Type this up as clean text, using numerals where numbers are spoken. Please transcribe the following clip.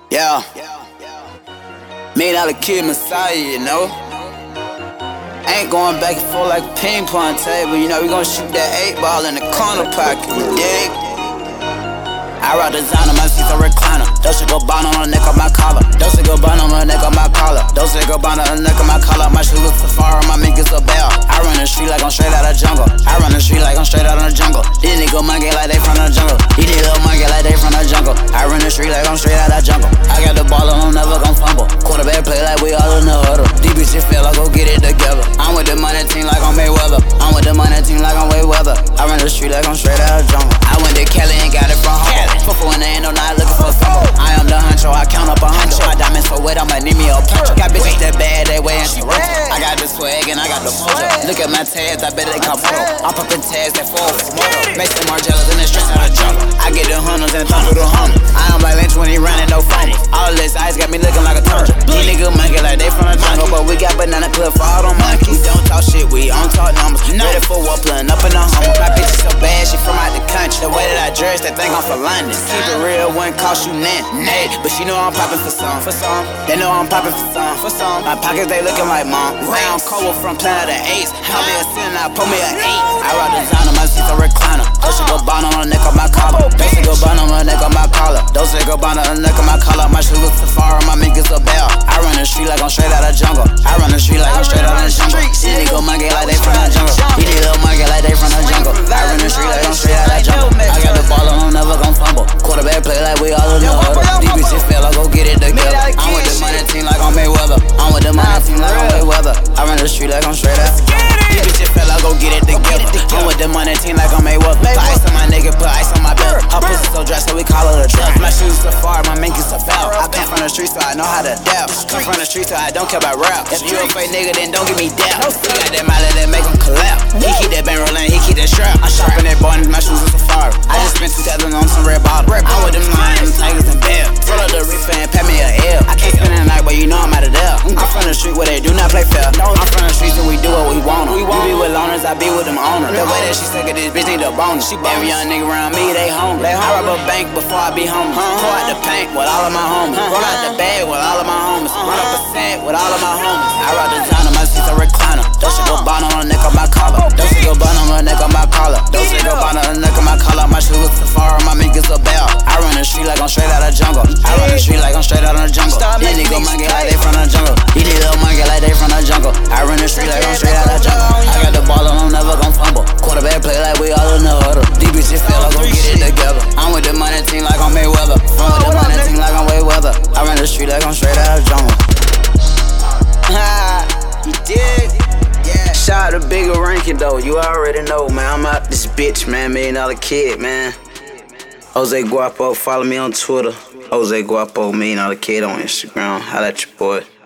Yeah. $1 million kid Messiah, you know. Ain't going back and forth like a ping pong table, you know. We gon' shoot that 8-ball in the corner pocket, you dig? I rock designer, my seats a recliner. Dolce Gabbana on the neck of my collar. Dolce Gabbana on the neck of my collar. Dolce Gabbana on the neck of my collar. My shoes look Safari, my mink is a bell. I run the street like I'm straight out of jungle. I run the street like I'm straight out of the jungle. These niggas monkey like they from the jungle. These niggas monkey like they from the jungle. I run the street like I'm straight out of jungle. I got the ball and I'm never gon' fumble. Quarterback play like we all in the huddle. These bitches feel like go get it together. I'm with the money team like I'm Mayweather. I'm with the money team like I'm Mayweather. I run the street like I'm straight out of jungle. I went to Cali and got it from home. Fuck when they ain't no not looking for fumble. I am the honcho, I count up 100. My diamonds so wet, I'ma need me a punch. Got bitches that bad, they way in Toronto. I got the swag and I got the mojo. Look at my tags, I bet they come pro. I'm poppin' tags that fall for moto. Make some Margellas in the streets of the jungle. I get the hunters and thump through the hundred. I am like Lynch when he running, no funny. All this ice got me looking like a turtle. These niggas monkey like they from the jungle, but we got banana clip for all them monkeys. We don't talk shit, we don't talk numbers. Ready for what, pulling up in the Hummer. My bitch is so bad, she from out the country. The way that I dress, they think I'm for London. Keep it real, wouldn't cost you nothing. Hey, but she know I'm poppin' for some. They know I'm poppin' for some. My pockets, they looking like mom. Round Cole from Planet of the Apes. Call me a 10, I pull me a 8. I rock designer, my seats a recliner. Dolce Gabbana on the neck of my collar. Dolce Gabbana on the neck of my collar. Dolce Gabbana on the neck of my collar. My shoes look Safari, my mink is a bell. I run the street like I'm straight out of jungle. I run the street like I'm straight out of the jungle. These niggas monkey like they from the jungle. These niggas monkey like they from the jungle. I run the street like I'm straight out of the jungle. I got the ball and I'm never gon' fumble. Quarterback play like we all in the huddle. These bitches feel like go get it together. I'm with the money team like I'm Mayweather. I'm with the money team like I'm Mayweather. I run the street like I'm straight out. These bitches feel like go get it together. I'm with the money team like I'm Mayweather. Put ice on my nigga, put ice on my belt. Her pussy so dry, so we call her a trap. My shoes Safari, my mink is a bell. I come from the streets, so I know how to adapt. Come from the streets, so I don't care about rap. If you a fake nigga, then don't give me doubt. He got that molly that make him collapse. He keep that band rollin', he keep that strap. I'm shopping that boy, and my shoes are Safari. I just spent 2,000 on some red bottle. I'm with them lions, tigers, and bears. Pull up the reefer and pat me a L. I can't spend the night, but you know I'm out of there. I'm from the street where they do not play fair. I'm from the streets and we do what we want. You be with loners, I be with them owners. The way that she suck at this bitch need a bonus. Every young nigga around me, they hungry. I rob a bank before I be home. Pour out the paint with all of my homies. Roll out the bag with all of my homies. Run up a cent with all of my homies. I rock designer, my seats a recliner. Dolce Gabbana on the neck of my collar. Dolce Gabbana on the neck of my collar. Dolce Gabbana on the neck of my collar. My shoes look Safari, my mink is a bell. I run the street like I'm straight out of jungle. I run the street like I'm straight out of the jungle. These niggas monkey like they from the jungle. These niggas monkey like they from the jungle. I run the street like I'm straight out of the jungle. I got the ball and I'm never gon' fumble. Quarterback play like we all in the huddle. These bitches feel like go get it together. I'm with the money team like I'm Mayweather. I'm with the money team like I'm Mayweather. I run the street like I'm straight out of the jungle. You dig? Yeah. Shout out to Bigger Ranking though. You already know, man. I'm out this bitch, man. $1 million kid, man. Jose Guapo. Follow me on Twitter. Jose Guapo, $1 million kid on Instagram. Holla at your boy.